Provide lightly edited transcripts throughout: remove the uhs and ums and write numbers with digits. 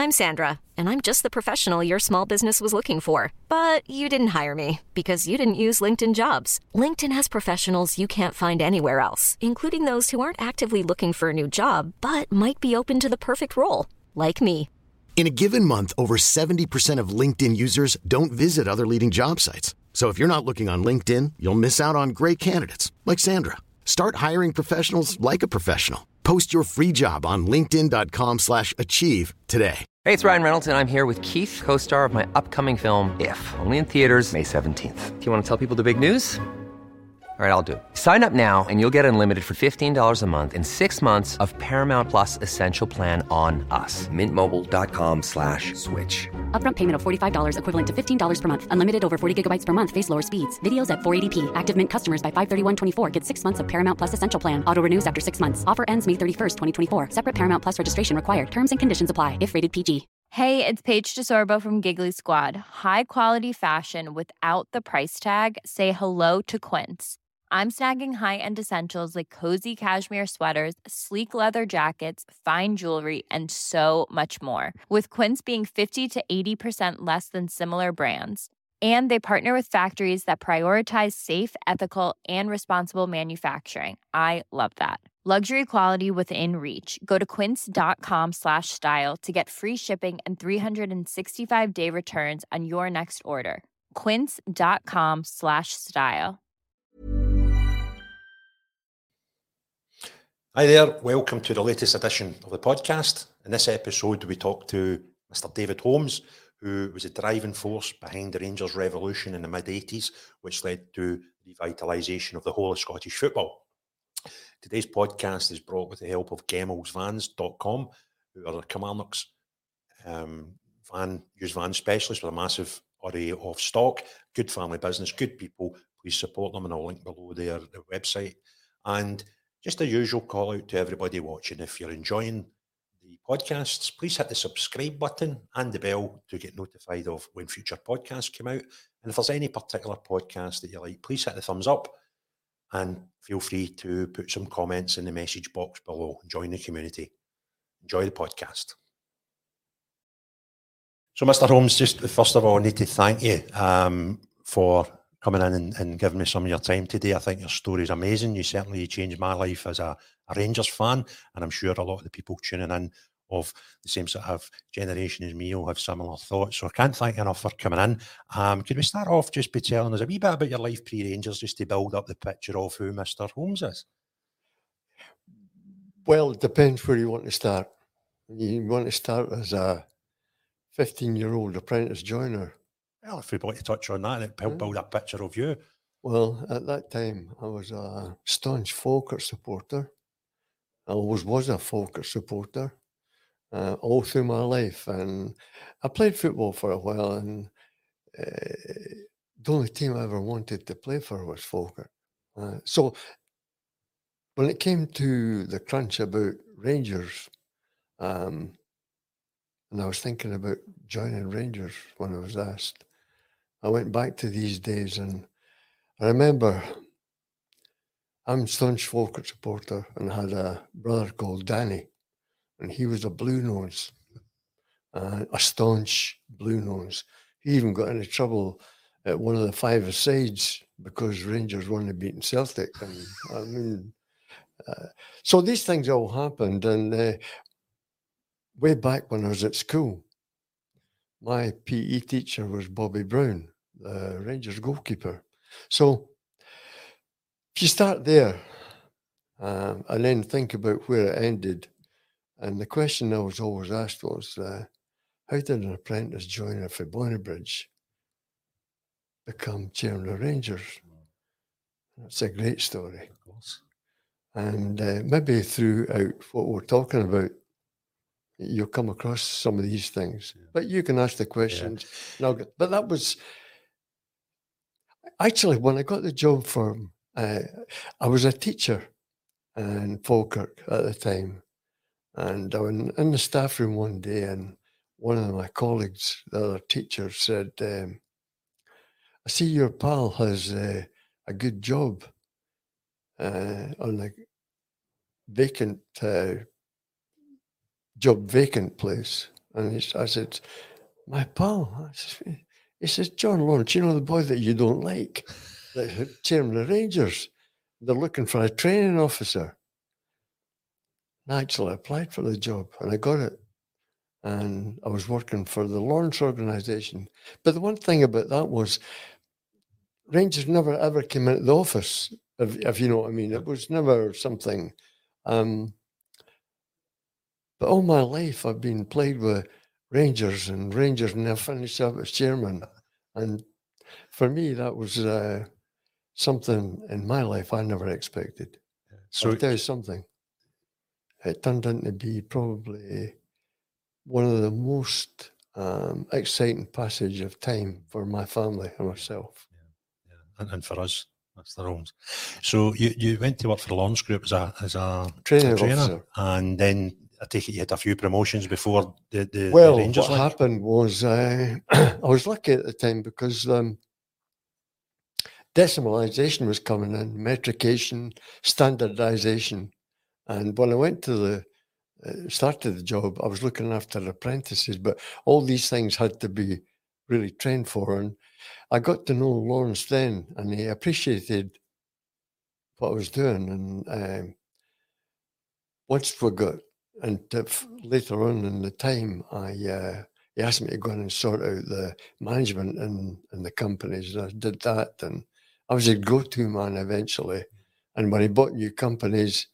I'm Sandra, and I'm just the professional your small business was looking for. But you didn't hire me because you didn't use LinkedIn Jobs. LinkedIn has professionals you can't find anywhere else, including those who aren't actively looking for a new job, but might be open to the perfect role, like me. In a given month, over 70% of LinkedIn users don't visit other leading job sites. So if you're not looking on LinkedIn, you'll miss out on great candidates like Sandra. Start hiring professionals like a professional. Post your free job on linkedin.com/achieve today. Hey, it's Ryan Reynolds, and I'm here with Keith, co-star of my upcoming film, If, only in theaters May 17th. Do you want to tell people the big news? All right, I'll do it. Sign up now and you'll get unlimited for $15 a month and 6 months of Paramount Plus Essential Plan on us. MintMobile.com/switch. Upfront payment of $45 equivalent to $15 per month. Unlimited over 40 gigabytes per month. Face lower speeds. Videos at 480p. Active Mint customers by 531.24 get 6 months of Paramount Plus Essential Plan. Auto renews after 6 months. Offer ends May 31st, 2024. Separate Paramount Plus registration required. Terms and conditions apply if rated PG. Hey, it's Paige DeSorbo from Giggly Squad. High quality fashion without the price tag. Say hello to Quince. I'm snagging high-end essentials like cozy cashmere sweaters, sleek leather jackets, fine jewelry, and so much more. With Quince being 50 to 80% less than similar brands. And they partner with factories that prioritize safe, ethical, and responsible manufacturing. I love that. Luxury quality within reach. Go to quince.com/style to get free shipping and 365-day returns on your next order. Quince.com/style. Hi there, welcome to the latest edition of the podcast. In this episode, we talk to Mr. David Holmes, who was a driving force behind the Rangers revolution in the mid-80s, which led to revitalisation of the whole of Scottish football. Today's podcast is brought with the help of GemelsVans.com, who are a Kilmarnock's used van specialist with a massive array of stock. Good family business, good people. Please support them, and I'll link below their website. And just a usual call out to everybody watching. If you're enjoying the podcasts, please hit the subscribe button and the bell to get notified of when future podcasts come out. And if there's any particular podcast that you like, please hit the thumbs up and feel free to put some comments in the message box below and join the community. Enjoy the podcast. So, Mr. Holmes, just first of all, I need to thank you for coming in and giving me some of your time today. I think your story is amazing. You certainly changed my life as a Rangers fan, and I'm sure a lot of the people tuning in of the same sort of generation as me will have similar thoughts. So I can't thank you enough for coming in. Could we start off just by telling us a wee bit about your life pre-Rangers, just to build up the picture of who Mr. Holmes is? Well, it depends where you want to start. You want to start as a 15-year-old apprentice joiner. Well, if we want to touch on that, it helped build a picture of you. Well, at that time, I was a staunch Falkirk supporter. I always was a Falkirk supporter all through my life. And I played football for a while, and the only team I ever wanted to play for was Falkirk. So when it came to the crunch about Rangers, and I was thinking about joining Rangers when I was asked, I went back to these days, and I remember I'm a staunch Falkirk supporter and had a brother called Danny, and he was a blue nose, a staunch blue nose. He even got into trouble at one of the five-a-sides because Rangers weren't beating Celtic. And I mean, so these things all happened, and way back when I was at school, my PE teacher was Bobby Brown, the Rangers goalkeeper. So if you start there and then think about where it ended, and the question I was always asked was, how did an apprentice joiner for Bonnybridge become chairman of Rangers? That's a great story. Of course. And maybe throughout what we're talking about, you'll come across some of these things. Yeah. But you can ask the questions. Yeah. But that was... Actually, when I got the job for... I was a teacher in Falkirk at the time. And I was in the staff room one day, and one of my colleagues, the other teacher, said, I see your pal has a good job on a vacant place. And I said, my pal. He says, John Lawrence, you know the boy that you don't like, the chairman of Rangers, they're looking for a training officer. And I actually applied for the job and I got it. And I was working for the Lawrence organisation. But the one thing about that was Rangers never ever came into the office, if you know what I mean. It was never something. But all my life I've been played with Rangers and I finished up as chairman. And for me, that was something in my life I never expected. So I'll tell you something. It turned out to be probably one of the most exciting passage of time for my family and myself. Yeah. And for us, that's the Rome's. So you went to work for the Lawrence Group as a trainer officer, and then I take it you had a few promotions before the Rangers. What happened was I was lucky at the time because decimalisation was coming in, metrication, standardisation, and when I went to started the job, I was looking after apprentices, but all these things had to be really trained for. And I got to know Lawrence then, and he appreciated what I was doing. And once we got, and later on in the time, he asked me to go in and sort out the management in the companies. And I did that, and I was a go-to man eventually. And when he bought new companies,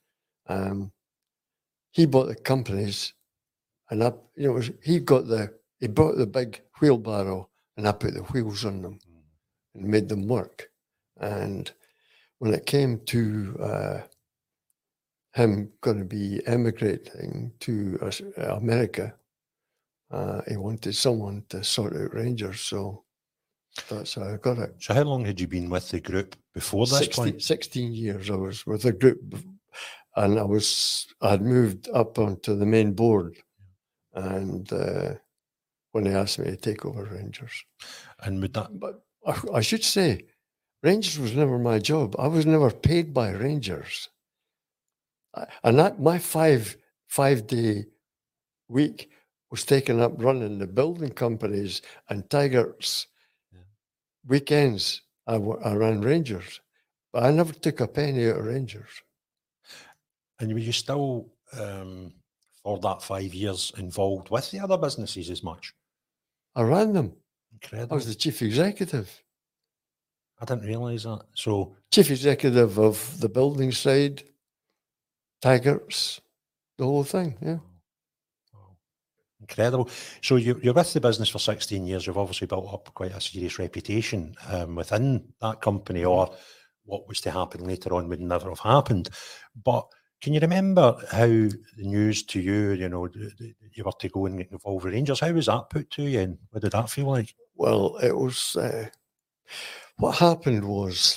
he bought the companies, and he bought the big wheelbarrow, and I put the wheels on them and made them work. And when it came to him going to be emigrating to America, he wanted someone to sort out Rangers, so that's how I got it. So how long had you been with the group before this point? 16 years I was with the group. And I'd moved up onto the main board, and when they asked me to take over Rangers, but I should say, Rangers was never my job. I was never paid by Rangers, and that my five-day week was taken up running the building companies and Tigers. Weekends I ran Rangers, but I never took a penny out of Rangers. And were you still, for that 5 years, involved with the other businesses as much? I ran them. Incredible. I was the chief executive. I didn't realise that. So, chief executive of the building side, Tigers, the whole thing, yeah. Wow. Incredible. So you're with the business for 16 years. You've obviously built up quite a serious reputation within that company, or what was to happen later on would never have happened. But can you remember how the news to you, you were to go and get involved with Rangers? How was that put to you, and what did that feel like? Well, it was, what happened was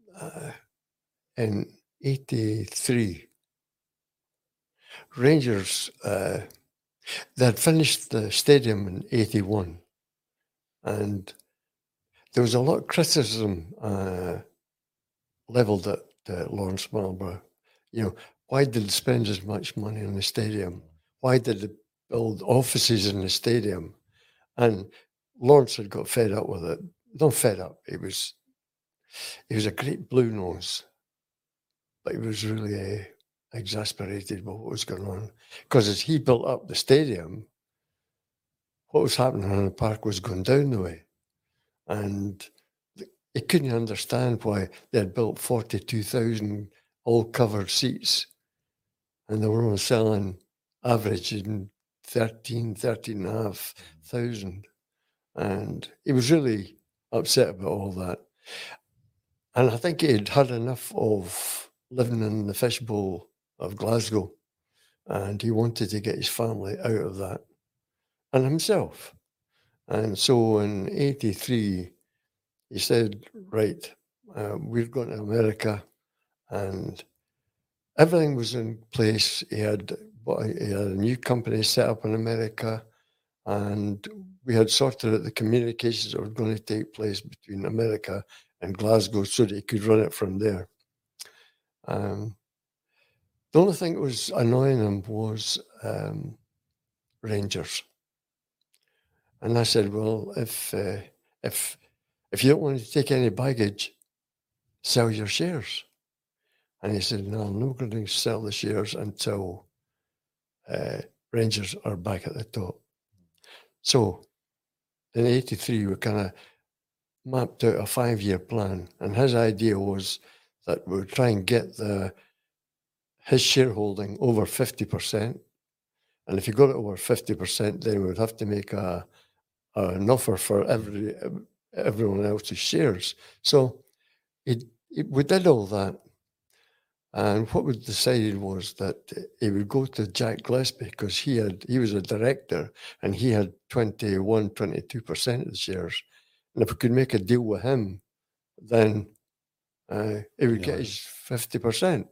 in 83, Rangers, they had finished the stadium in 81, and there was a lot of criticism levelled at Lawrence Marlborough. Why did they spend as much money on the stadium? Why did they build offices in the stadium? And Lawrence had got fed up with it. Not fed up. He was a great blue nose, but he was really exasperated by what was going on. Because as he built up the stadium, what was happening on the park was going down the way. And he couldn't understand why they had built 42,000 all-covered seats, and they were only selling averaging 13,500. And he was really upset about all that. And I think he'd had enough of living in the fishbowl of Glasgow, and he wanted to get his family out of that, and himself. And so in 83, he said, right, we're going to America, and everything was in place. He had a new company set up in America, and we had sorted out the communications that were going to take place between America and Glasgow so that he could run it from there. The only thing that was annoying him was Rangers. And I said, well, if you don't want to take any baggage, sell your shares. And he said, no, I'm not going to sell the shares until Rangers are back at the top. So in 83, we kind of mapped out a 5-year plan. And his idea was that we would try and get his shareholding over 50%. And if you got it over 50%, then we would have to make an offer for everyone else's shares. So we did all that. And what we decided was that he would go to Jack Gillespie because he was a director and he had 22% of the shares. And if we could make a deal with him, then he would get his 50%.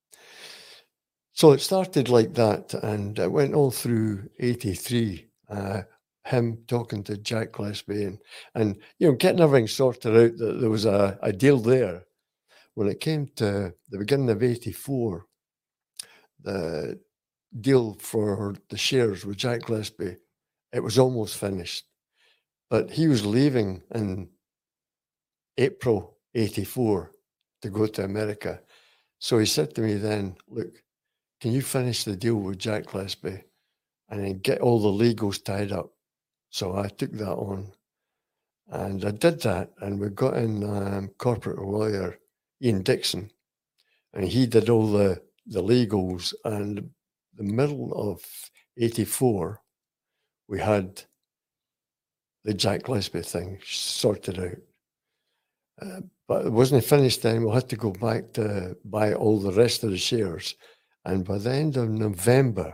So it started like that, and it went all through 83, him talking to Jack Gillespie and getting everything sorted out, that there was a deal there. When it came to the beginning of 84, the deal for the shares with Jack Gillespie, it was almost finished. But he was leaving in April 84 to go to America. So he said to me then, look, can you finish the deal with Jack Gillespie and then get all the legals tied up? So I took that on. And I did that, and we got in corporate lawyer Ian Dixon, and he did all the legals. And the middle of 84, we had the Jack Gillespie thing sorted out. But it wasn't finished then. We had to go back to buy all the rest of the shares. And by the end of November,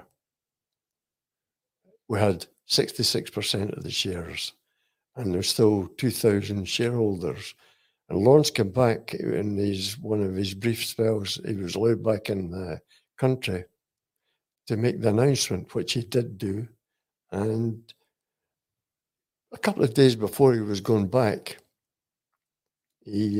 we had 66% of the shares, and there's still 2,000 shareholders. And Lawrence came back in one of his brief spells. He was allowed back in the country to make the announcement, which he did do. And a couple of days before he was going back, he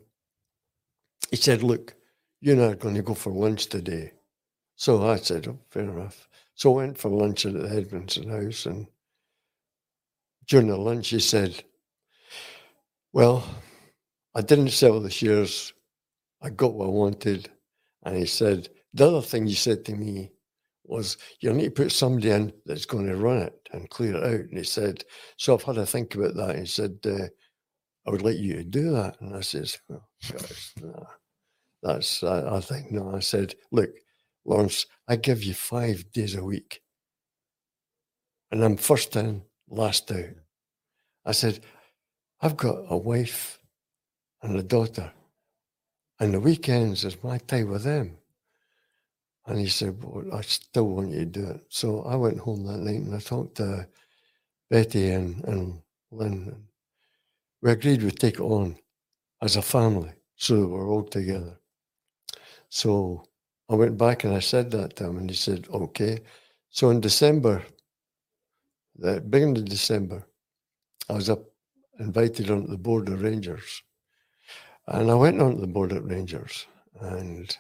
said, look, you and I are going to go for lunch today. So I said, oh, fair enough. So I went for lunch at the Edmondson House, and during the lunch he said, well, I didn't sell the shares. I got what I wanted. And he said, the other thing you said to me was, you need to put somebody in that's going to run it and clear it out. And he said, so I've had to think about that. He said, I would like you to do that. And I said, oh, gosh, no. I think, no. I said, look, Lawrence, I give you 5 days a week. And I'm first in, last out. I said, I've got a wife and a daughter, and the weekends is my time with them. And he said, well, I still want you to do it. So I went home that night and I talked to Betty and Lynn. And we agreed we'd take it on as a family so that we're all together. So I went back and I said that to him, and he said, okay. So in December, the beginning of December, I was invited onto the board of Rangers. And I went on to the board of Rangers, and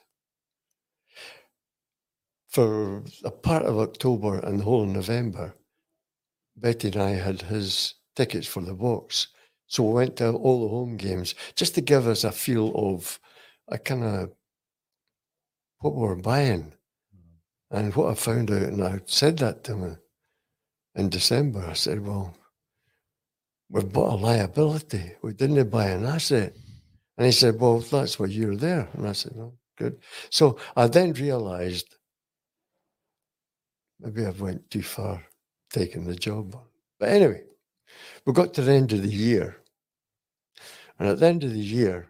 for a part of October and the whole of November, Betty and I had his tickets for the box. So we went to all the home games just to give us a feel of a kind of what we were buying and what I found out. And I said that to him in December. I said, well, we've bought a liability. We didn't buy an asset. And he said, well, that's why you're there. And I said, oh, good. So I then realized maybe I went too far taking the job on. But anyway, we got to the end of the year. And at the end of the year,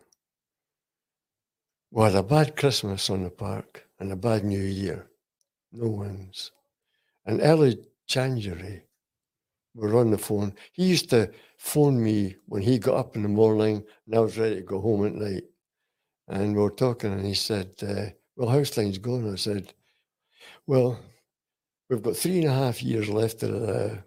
we had a bad Christmas on the park and a bad New Year. No wins. And early January, we were on the phone. He used to phone me when he got up in the morning and I was ready to go home at night. And we were talking and he said, well, how's things going? I said, well, we've got 3.5 years left of the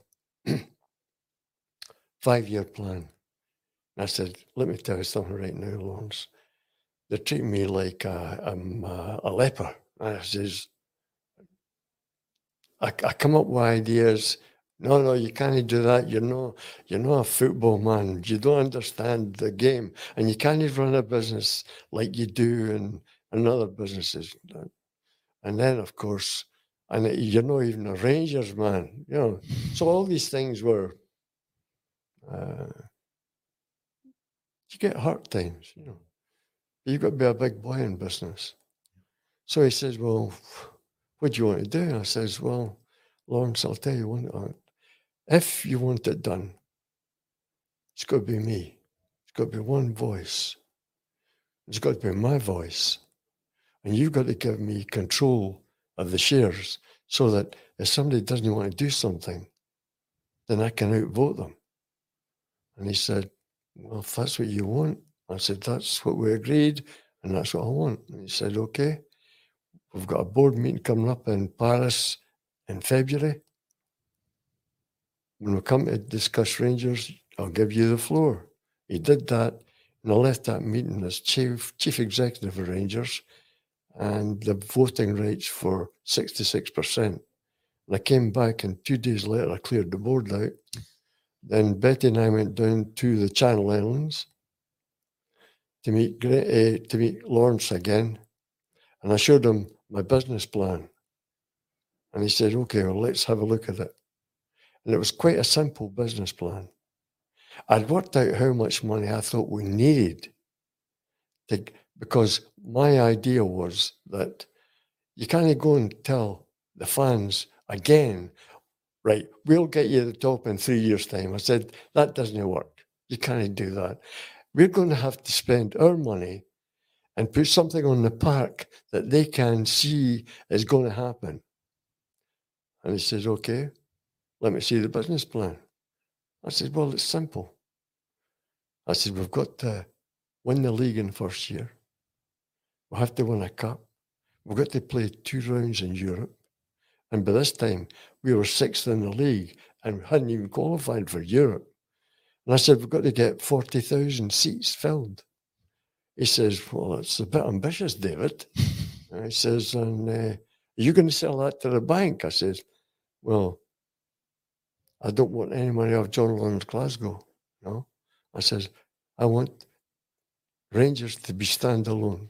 5-year plan. And I said, let me tell you something right now, Lawrence. They're treating me like I'm a leper. And I says, I come up with ideas. No, you can't do that. You're not a football man. You don't understand the game, and you can't run a business like you do in other businesses. And then, of course, you're not even a Rangers man, you know. So all these things were, you get hurt times, you know. You've got to be a big boy in business. So he says, well, what do you want to do? I says, well, Lawrence, I'll tell you one. If you want it done, it's got to be me. It's got to be one voice. It's got to be my voice. And you've got to give me control of the shares so that if somebody doesn't want to do something, then I can outvote them. And he said, well, if that's what you want, I said, that's what we agreed, and that's what I want. And he said, okay, we've got a board meeting coming up in Paris in February. When we come to discuss Rangers, I'll give you the floor. He did that, and I left that meeting as chief executive of Rangers, and the voting rights for 66%. And I came back, and 2 days later, I cleared the board out. Then Betty and I went down to the Channel Islands to meet Lawrence again, and I showed him my business plan. And he said, okay, well, let's have a look at it. And it was quite a simple business plan. I'd worked out how much money I thought we needed because my idea was that you can't go and tell the fans again, right, we'll get you the top in 3 years' time. I said, that doesn't work. You can't do that. We're going to have to spend our money and put something on the park that they can see is going to happen. And he says, okay, let me see the business plan. I said, well, it's simple. I said, we've got to win the league in the first year. We'll have to win a cup. We've got to play 2 rounds in Europe. And by this time, we were 6th in the league and hadn't even qualified for Europe. And I said, we've got to get 40,000 seats filled. He says, well, it's a bit ambitious, David. And he says, and are you going to sell that to the bank? I said, well, I don't want any money off John Lawrence Glasgow. No. I says, I want Rangers to be standalone.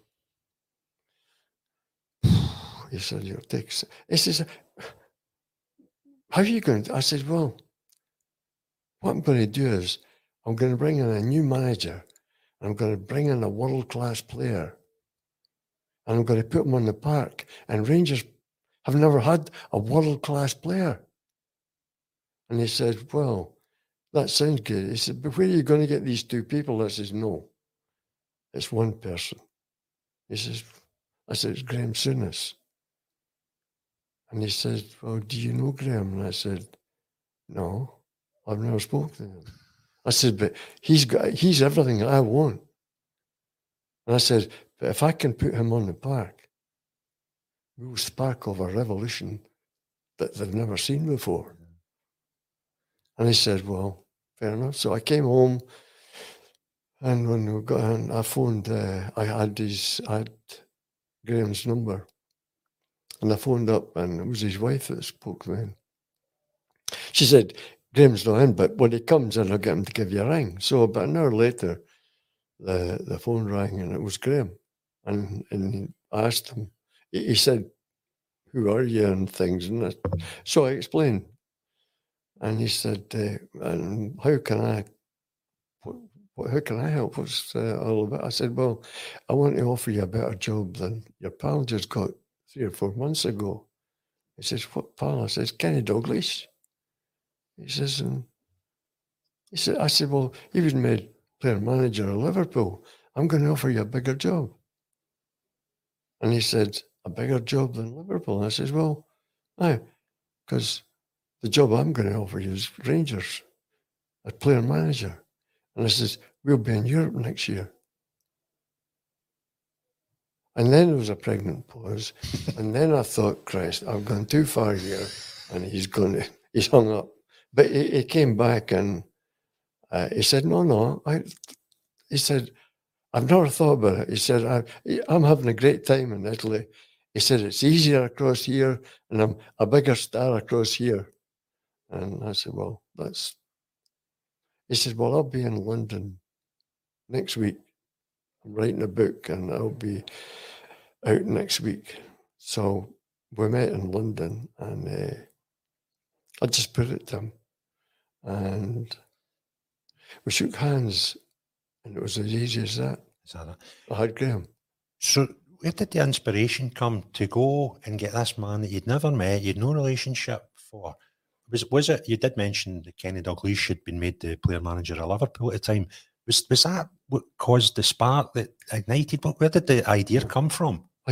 He said, you'll take... He says, how are you going to... I said, well, what I'm going to do is I'm going to bring in a new manager. I'm going to bring in a world-class player. And I'm going to put him on the park. And Rangers have never had a world-class player. And he said, well, that sounds good. He said, but where are you going to get these 2 people? I says, no, it's one person. He says, I said, it's Graham Souness. And he said, well, do you know Graham? And I said, no, I've never spoken to him. I said, but he's everything I want. And I said, but if I can put him on the park, we'll spark of a revolution that they've never seen before. And he said, well, fair enough. So I came home, and when we got in, I phoned, I had Graham's number. And I phoned up, and it was his wife that spoke to him. She said, Graham's not in, but when he comes in, I'll get him to give you a ring. So about an hour later, the phone rang, and it was Graham. And I asked him, he said, who are you and things? And so I explained. And he said, and how can I help? What's all about? I said, well, I want to offer you a better job than your pal just got 3 or 4 months ago. He says, what pal? I says, Kenny Dalglish. He says, I said, well, he was made player manager of Liverpool. I'm going to offer you a bigger job. And he said, a bigger job than Liverpool? And I says, well, aye, because the job I'm going to offer you is Rangers, as player manager. And I says, we'll be in Europe next year. And then there was a pregnant pause. And then I thought, Christ, I've gone too far here. And he's hung up. But he came back, and he said, no. He said, I've never thought about it. He said, I'm having a great time in Italy. He said, it's easier across here, and I'm a bigger star across here. And I said, well, he said, well, I'll be in London next week. I'm writing a book and I'll be out next week. So we met in London and I just put it to him. And we shook hands and it was as easy as that. Is that it? I had Graham. So where did the inspiration come to go and get this man that you'd never met, you'd no relationship for? Was it, you did mention that Kenny Dalglish had been made the player manager of Liverpool at the time. Was that what caused the spark that ignited? Where did the idea come from? I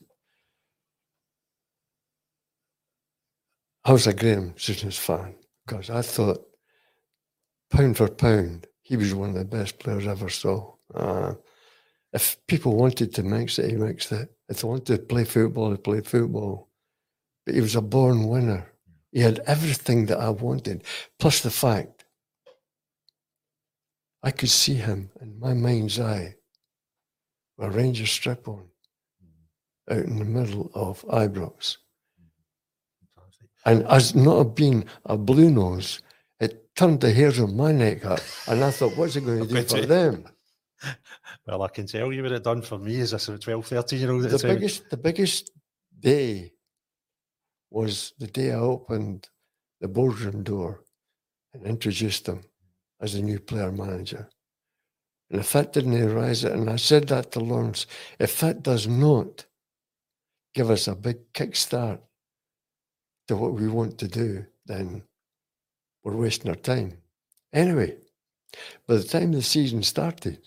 was a Graham Souness fan because I thought, pound for pound, he was one of the best players I ever saw. If people wanted to mix it, he mixed it. If they wanted to play football, he played football. But he was a born winner. He had everything that I wanted, plus the fact I could see him in my mind's eye with a Rangers strip on out in the middle of Ibrox. And as not being a blue nose, it turned the hairs on my neck up. And I thought, what's it going to do for them? Well, I can tell you what it done for me as a 12, 13-year-old. The biggest day was the day I opened the boardroom door and introduced him as a new player manager. And if that didn't arise it, and I said that to Lawrence, if that does not give us a big kickstart to what we want to do, then we're wasting our time. Anyway, by the time the season started,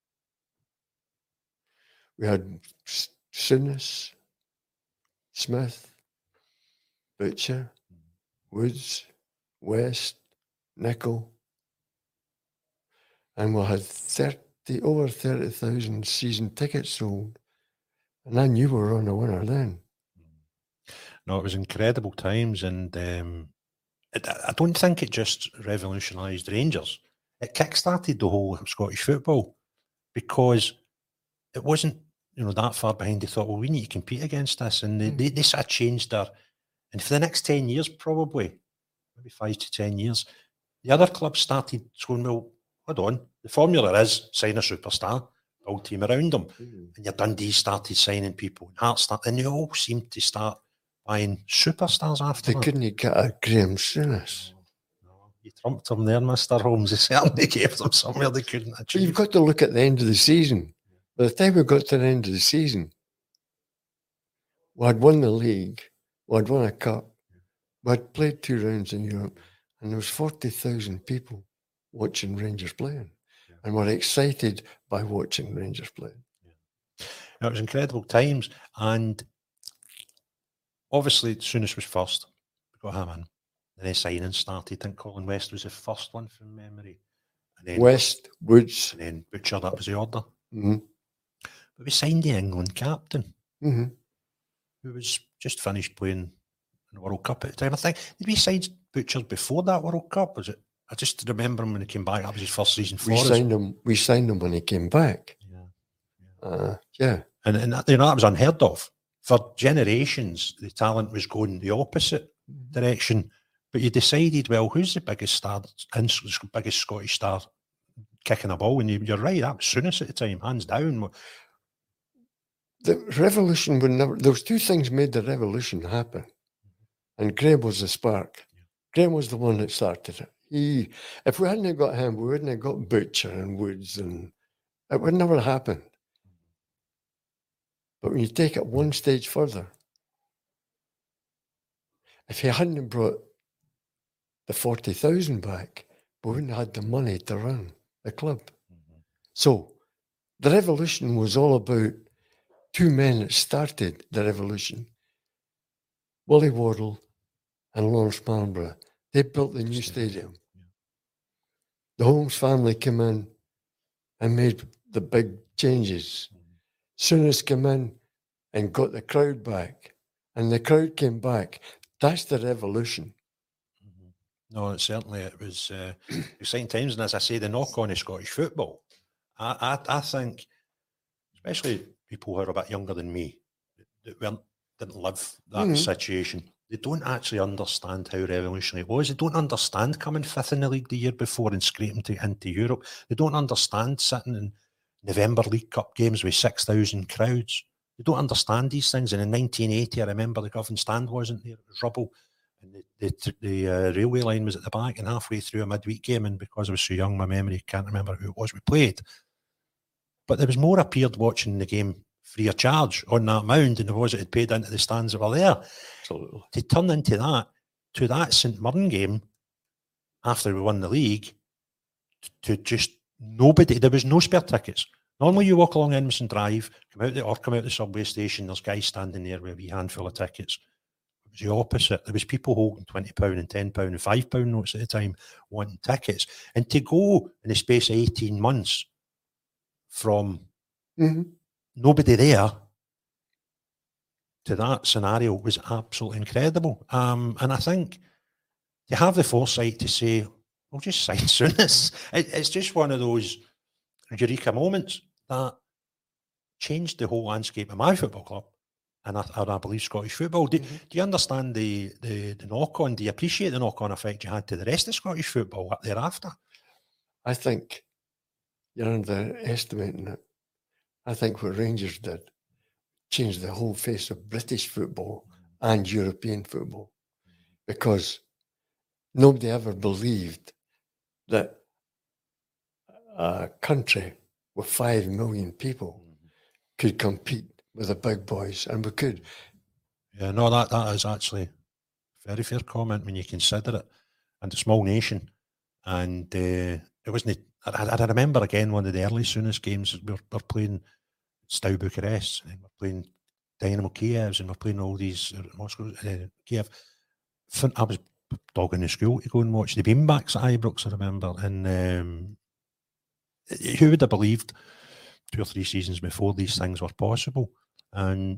we had Souness, Smith, Butcher, Woods, West, Nicol, and we had over 30,000 season tickets sold, and I knew we were on a winner then. No, it was incredible times, and I don't think it just revolutionised Rangers. It kick-started the whole Scottish football because it wasn't, that far behind. They thought, well, we need to compete against this, and they sort of changed their. And for the next 10 years, probably, maybe 5 to 10 years, the other clubs started going, well, hold on, the formula is sign a superstar, build team around them. And your Dundee started signing people, and Hearts and they all seemed to start buying superstars after They couldn't get a Graham Souness. No, you trumped them there, Mr. Holmes. They certainly gave them somewhere they couldn't achieve. But you've got to look at the end of the season. By the time we got to the end of the season, we had won the league, we had won a cup, we had played 2 rounds in Europe, and there was 40,000 people watching Rangers playing. Yeah. And were excited by watching Rangers playing. Yeah. Now, it was incredible times, and obviously Souness was first. We got him in. And then signings started. I think Colin West was the first one from memory. And then West, Woods. And then Butcher, that was the order. Mm-hmm. But we signed the England captain, mm-hmm. who was just finished playing in the World Cup at the time. I think, did we sign Butcher before that World Cup? Was it? I just remember him when he came back. That was his first season for us. We signed him when he came back. Yeah. And that was unheard of. For generations, the talent was going the opposite direction. But you decided, well, who's the biggest star, biggest Scottish star kicking a ball? And you're right, that was Souness at the time, hands down. The revolution would never. There was 2 things made the revolution happen, and Graham was the spark. Graham was the one that started it. If we hadn't got him, we wouldn't have got Butcher and Woods, and it would never happen. But when you take it one stage further, if he hadn't brought the 40,000 back, we wouldn't have had the money to run the club. Mm-hmm. So the revolution was all about 2 men that started the revolution. Willie Waddle and Lawrence Marlborough. They built the new stadium. Yeah. The Holmes family came in and made the big changes. Souness came in and got the crowd back, and the crowd came back. That's the revolution. Mm-hmm. No, it was exciting times, and as I say, the knock on of Scottish football, I think, especially people who are a bit younger than me, that didn't live that situation. They don't actually understand how revolutionary it was. They don't understand coming fifth in the league the year before and scraping into Europe. They don't understand sitting in November League Cup games with 6,000 crowds. They don't understand these things. And in 1980, I remember the Govan stand wasn't there. It was rubble. And the railway line was at the back, and halfway through a midweek game, and because I was so young, my memory can't remember who it was we played. But there was more appeared watching the game free of charge on that mound than there was that had paid into the stands that were there. Absolutely. To turn into that, to that St Mirren game, after we won the league, to just nobody, there was no spare tickets. Normally you walk along Edmondson Drive, come out the subway station, there's guys standing there with a wee handful of tickets. It was the opposite. There was people holding £20 and £10 and £5 notes at the time wanting tickets. And to go in the space of 18 months from nobody there to that scenario was absolutely incredible. And I think to have the foresight to say, we'll just sign Souness. It's just one of those eureka moments that changed the whole landscape of my football club. And I believe Scottish football. Do you understand the knock-on? Do you appreciate the knock-on effect you had to the rest of Scottish football thereafter? I think you're underestimating it. I think what Rangers did changed the whole face of British football and European football, because nobody ever believed that a country with 5 million people could compete with the big boys, and we could. Yeah, no, that is actually a very fair comment when you consider it. And a small nation. And it wasn't. I remember again one of the early Souness games. We're playing Steaua Bucharest, and we're playing Dynamo Kiev, and we're playing all these Moscow, Kiev. I was dogging the school to go and watch the Beanbacks at Ibrox, I remember. And who would have believed 2 or 3 seasons before these things were possible? And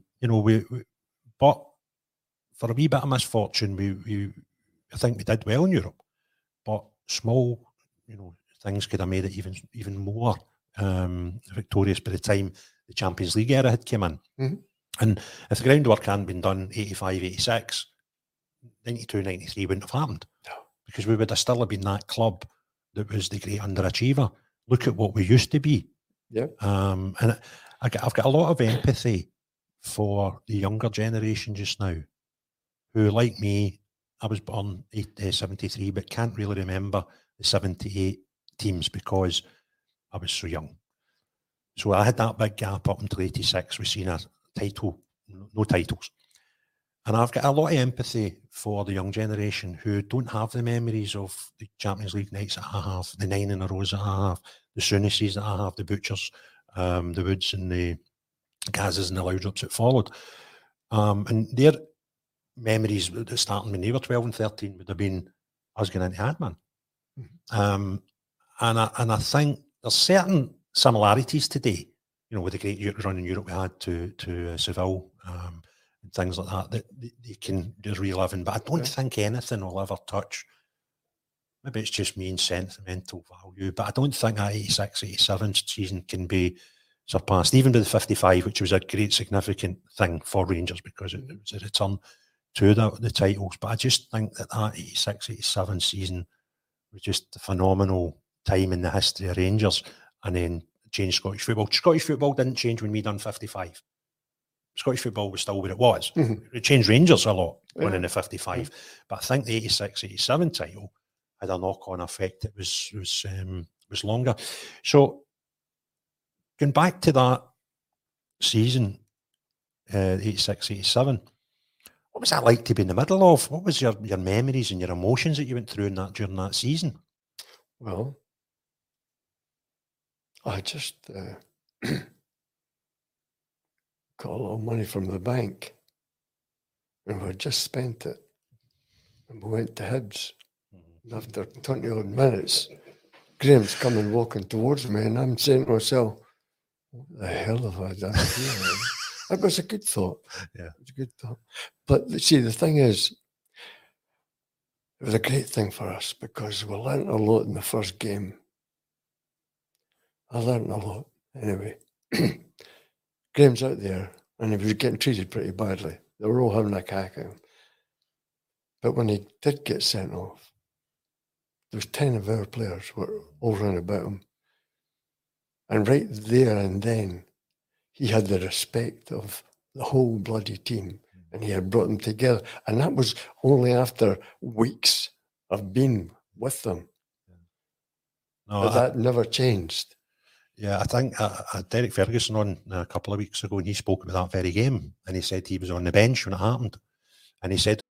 but for a wee bit of misfortune, I think we did well in Europe, but small, things could have made it even more victorious by the time the Champions League era had come in. And if the groundwork hadn't been done 85, 86, 92, 93 wouldn't have happened. No. Because we would have still been that club that was the great underachiever. Look at what we used to be. Yeah. And I've got a lot of empathy for the younger generation just now, who, like me, I was born 73, but can't really remember the 78 teams because I was so young. So I had that big gap up until 86. We've seen a title, no titles. And I've got a lot of empathy for the young generation who don't have the memories of the Champions League nights that I have, the 9 in a rows that I have, the Sounnesses that I have, the Butchers, the Woods and the Gazes and the Loudrops that followed. And their memories starting when they were 12 and 13 would have been us going into Hadman. And I think there's certain similarities today, with the great run in Europe we had to Seville, and things like that they can just relive in. But I don't think anything will ever touch. Maybe it's just me and sentimental value, but I don't think that 86, 87 season can be surpassed, even with the 55, which was a great significant thing for Rangers because it was a return to the titles. But I just think that 86, 87 season was just a phenomenal time in the history of Rangers, and then changed Scottish football. Scottish football didn't change when we done 55. Scottish football was still what it was. It changed Rangers a lot winning the 55. But I think the 86, 87 title had a knock-on effect. It was longer. So going back to that season, 86, 87, what was that like to be in the middle of? What was your memories and your emotions that you went through during that season? Well, I just got a lot of money from the bank, and we had just spent it, and we went to Hibs. And after 20 odd minutes, Graham's coming walking towards me, and I'm saying to myself, what the hell have I done here? It was a good thought. Yeah, it was a good thought. But see, the thing is, it was a great thing for us because we learnt a lot in the first game. I learnt a lot. Anyway, Graham's out there and he was getting treated pretty badly. They were all having a crack at him. But when he did get sent off, there was 10 of our players were all round about him. And right there and then, he had the respect of the whole bloody team, and he had brought them together. And that was only after weeks of being with them. No, But that never changed. Yeah, I think Derek Ferguson on a couple of weeks ago, and he spoke about that very game, and he said he was on the bench when it happened. And he said,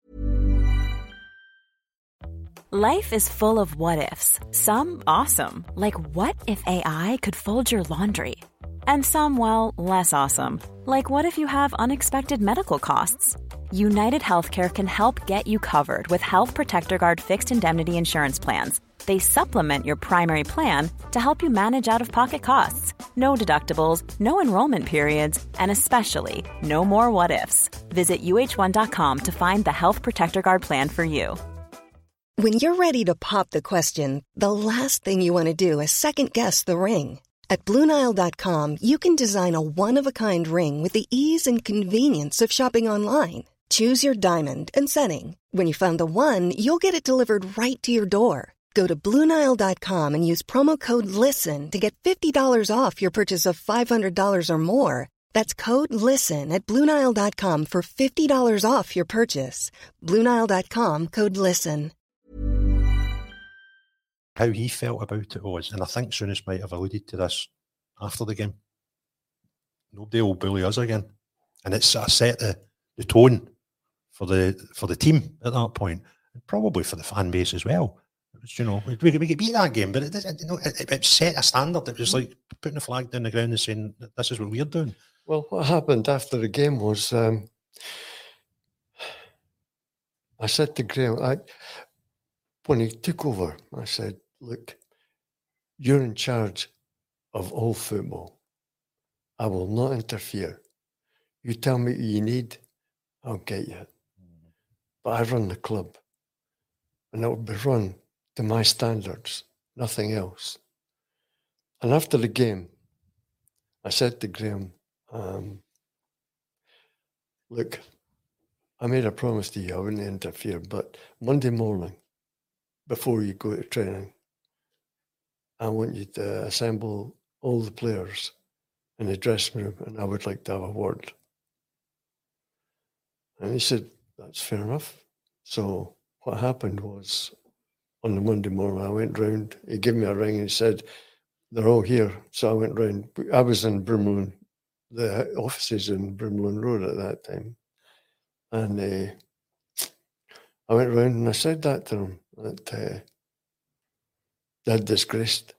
Life is full of what-ifs. Some awesome, like what if AI could fold your laundry? And some, well, less awesome, like what if you have unexpected medical costs? United Healthcare can help get you covered with Health Protector Guard fixed indemnity insurance plans. They supplement your primary plan to help you manage out-of-pocket costs. No deductibles, no enrollment periods, and especially no more what-ifs. Visit uh1.com to find the Health Protector Guard plan for you. When you're ready to pop the question, the last thing you want to do is second-guess the ring. At BlueNile.com, you can design a one-of-a-kind ring with the ease and convenience of shopping online. Choose your diamond and setting. When you find the one, you'll get it delivered right to your door. Go to BlueNile.com and use promo code LISTEN to get $50 off your purchase of $500 or more. That's code LISTEN at BlueNile.com for $50 off your purchase. BlueNile.com, code LISTEN. how he felt about it was, and I think Souness might have alluded to this after the game, nobody will bully us again. And it's sort of set the tone for the team at that point, and probably for the fan base as well. It was, you know, we could beat that game, but it set a standard. It was like putting the flag down the ground and saying, this is what we're doing. Well, what happened after the game was I said to Graham, when he took over, I said, look, you're in charge of all football. I will not interfere. You tell me what you need, I'll get you. But I run the club, and it will be run to my standards, nothing else. And after the game, I said to Graham, look, I made a promise to you I wouldn't interfere, but Monday morning, before you go to training, I want you to assemble all the players in the dressing room, and I would like to have a word. And he said, that's fair enough. So what happened was, on the Monday morning, I went round, he gave me a ring and he said, they're all here. So I went round. I was in Brimley, the offices in Brimley Road at that time. And I went round and I said that to them, that they'd disgraced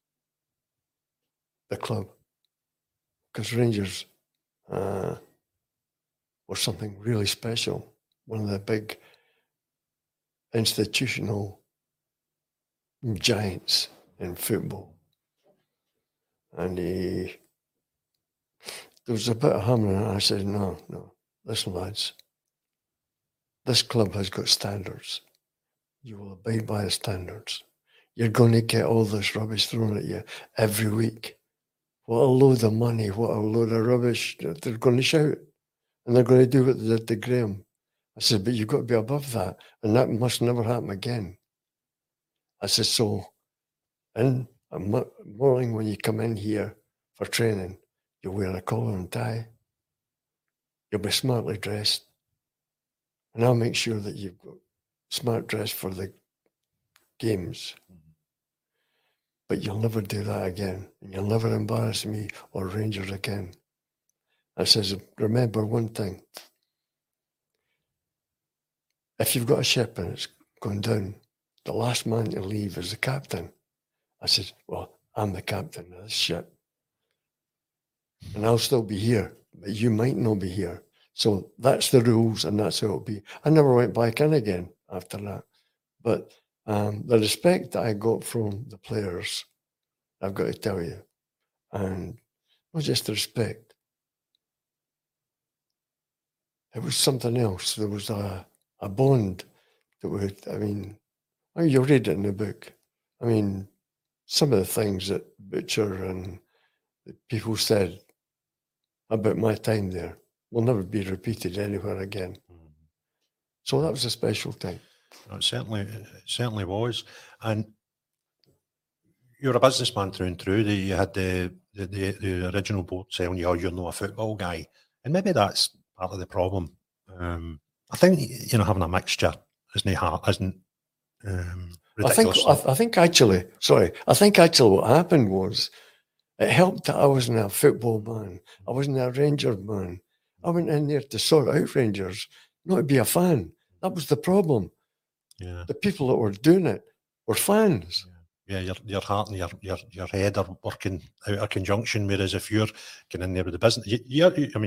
the club because Rangers were something really special, one of the big institutional giants in football. And there was a bit of hammering, and I said, no, listen, lads, this club has got standards. You will abide by the standards. You're going to get all this rubbish thrown at you every week. What a load of money, what a load of rubbish. They're going to shout, and they're going to do what they did to Graham. I said, but you've got to be above that, and that must never happen again. I said, so in a morning when you come in here for training, you'll wear a collar and tie. You'll be smartly dressed. And I'll make sure that you've got smart dress for the games. But you'll never do that again. And you'll never embarrass me or Rangers again. I says, remember one thing. If you've got a ship and it's going down, the last man to leave is the captain. I said, well, I'm the captain of this ship. And I'll still be here, but you might not be here. So that's the rules, and that's how it'll be. I never went back in again after that. But the respect that I got from the players, I've got to tell you, and not just the respect. It was something else. There was a bond that would, you'll read it in the book. I mean, some of the things that Butcher and the people said about my time there will never be repeated anywhere again. So that was a special time. It certainly was. And you're a businessman through and through. You had the original board saying, you're not a football guy. And maybe that's part of the problem. I think, having a mixture isn't ridiculous. I think actually what happened was it helped that I wasn't a football man. I wasn't a Rangers man. I went in there to sort out Rangers, not to be a fan. That was the problem. Yeah. The people that were doing it were fans. Yeah, your heart and your head are working out of conjunction, whereas if you're getting in there with the business, you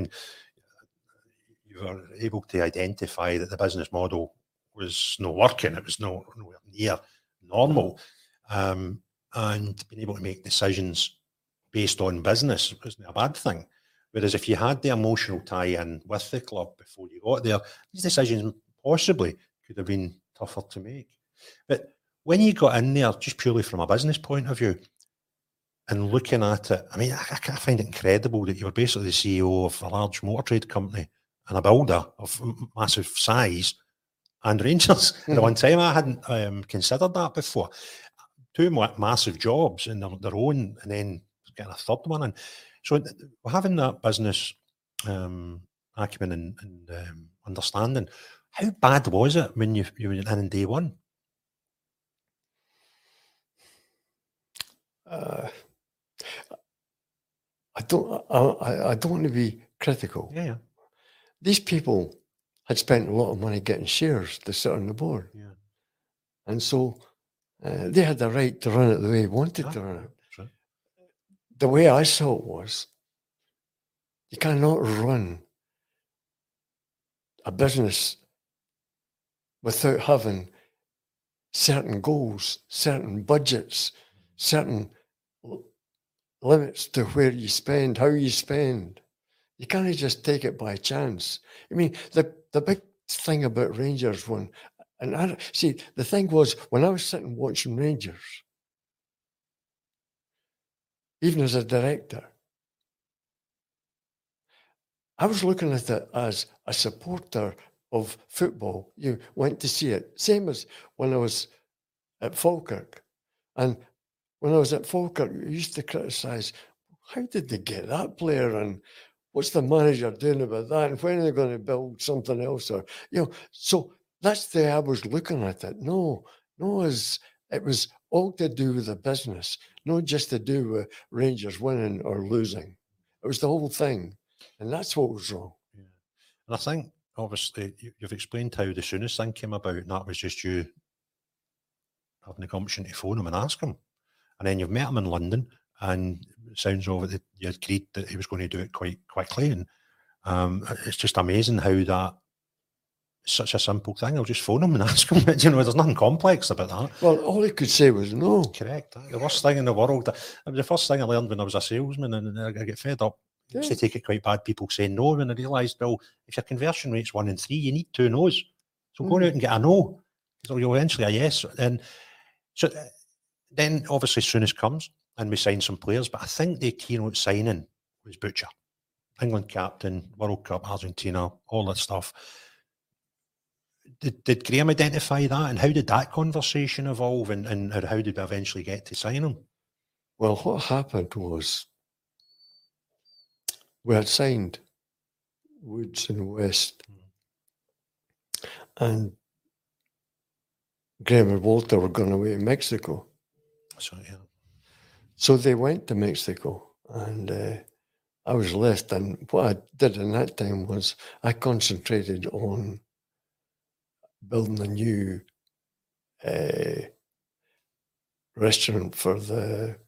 were able to identify that the business model was not working. It was nowhere near normal. And being able to make decisions based on business wasn't a bad thing. Whereas if you had the emotional tie-in with the club before you got there, these decisions possibly could have been tougher to make. But when you got in there, just purely from a business point of view, and looking at it, I find it incredible that you were basically the CEO of a large motor trade company and a builder of massive size and Rangers at one time. I hadn't considered that before. Two massive jobs in their own, and then getting a third one. And so having that business acumen and understanding, how bad was it when you were in day one? I don't want to be critical. Yeah. These people had spent a lot of money getting shares to sit on the board. Yeah. And so they had the right to run it the way they wanted to run it. Right. The way I saw it was, you cannot run a business without having certain goals, certain budgets, certain limits to where you spend, how you spend. You can't just take it by chance. I mean, the big thing about Rangers the thing was, when I was sitting watching Rangers, even as a director, I was looking at it as a supporter of football. You went to see it. Same as when I was at Falkirk. And when I was at Falkirk, we used to criticise, how did they get that player? And what's the manager doing about that? And when are they going to build something else? Or, so that's the way I was looking at it. It was all to do with the business, not just to do with Rangers winning or losing. It was the whole thing. And that's what was wrong. Yeah. And I think, obviously, you've explained how the Souness thing came about, and that was just you having the gumption to phone him and ask him. And then you've met him in London, and it sounds of it that you agreed that he was going to do it quite quickly. And it's just amazing how that is such a simple thing. I'll just phone him and ask him. There's nothing complex about that. Well, all he could say was no. Correct. The worst thing in the world. It was the first thing I learned when I was a salesman, and I get fed up. I used to take it quite bad, people saying no, and I realised, well, if your conversion rate's 1 in 3, you need 2 no's. So go out and get a no, so you'll eventually a yes. And so then obviously Souness comes and we sign some players, but I think the keynote signing was Butcher, England captain, World Cup, Argentina, all that stuff. Did Graham identify that, and how did that conversation evolve, and how did we eventually get to sign him? Well, what happened was, we had signed Woods and West, and Graham and Walter were going away to Mexico. So they went to Mexico, and I was left. And what I did in that time was I concentrated on building a new restaurant for the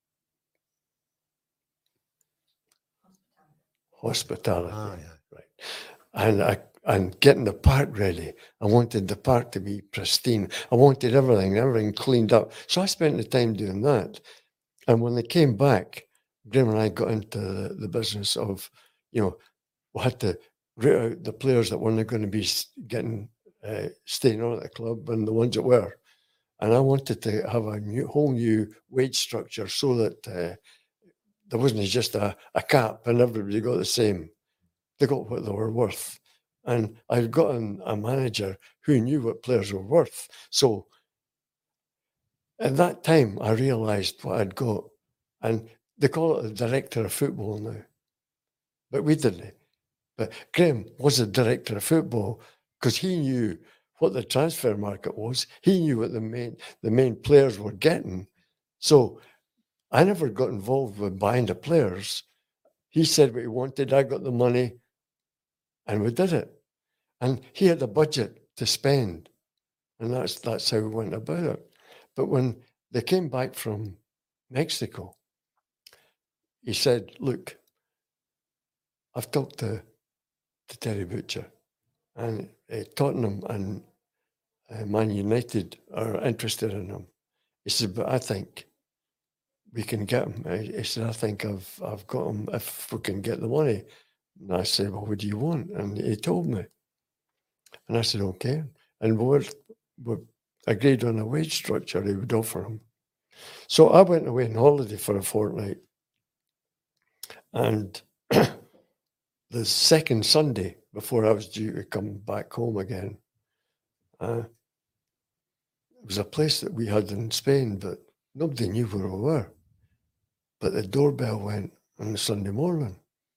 hospitality, right? And getting the park ready. I wanted the park to be pristine. I wanted everything cleaned up. So I spent the time doing that. And when they came back, Graham and I got into the business of, we had to root out the players that weren't going to be staying on at the club, and the ones that were. And I wanted to have a whole new wage structure so that there wasn't just a cap and everybody got the same. They got what they were worth. And I'd got a manager who knew what players were worth. So at that time, I realised what I'd got. And they call it the director of football now. But we didn't. But Graham was the director of football because he knew what the transfer market was. He knew what the main players were getting. So I never got involved with buying the players. He said what he wanted. I got the money and we did it. And he had a budget to spend. And that's how we went about it. But when they came back from Mexico, he said, look, I've talked to Terry Butcher, and Tottenham and Man United are interested in him. He said, but I think we can get him. He said, I think I've got him if we can get the money. And I said, well, what do you want? And he told me. And I said, okay. And we agreed on a wage structure he would offer him. So I went away on holiday for a fortnight. And the second Sunday before I was due to come back home again, it was a place that we had in Spain, but nobody knew where we were. But the doorbell went on the Sunday morning.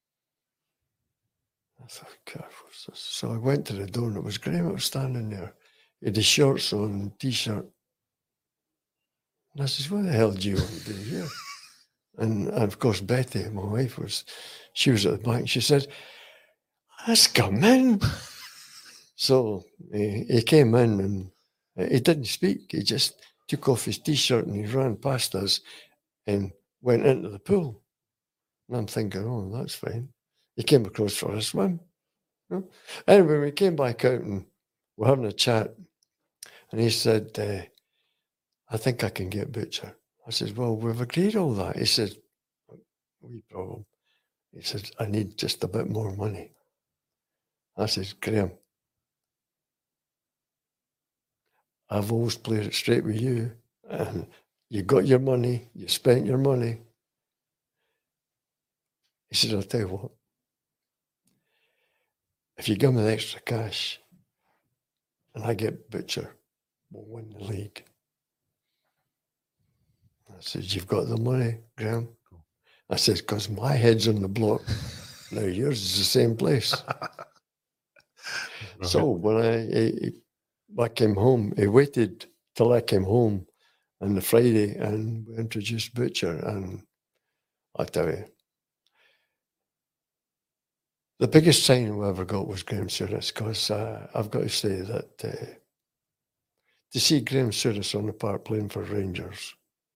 I thought, God, what's this? So I went to the door and it was Graham. I was standing there. He had his shorts on, T-shirt. And I said, what the hell do you want to do here? And of course, Betty, my wife, she was at the back. She said, let's come in. So he came in and he didn't speak. He just took off his T-shirt and he ran past us and went into the pool. And I'm thinking, oh, that's fine. He came across for a swim. You know? Anyway, we came back out and we're having a chat. And he said, I think I can get Butcher. I said, well, we've agreed all that. He said, wee problem. He said, I need just a bit more money. I said, Graham, I've always played it straight with you. And you got your money, you spent your money. He said, I'll tell you what. If you give me the extra cash and I get Butcher, we'll win the league. I said, you've got the money, Graham? I said, because my head's on the block. Now yours is the same place. Right. So when I came home, he waited till I came home on the Friday and we introduced Butcher. And I tell you, the biggest signing we ever got was Graham Souness, because I've got to say that to see Graham Souness on the park playing for Rangers,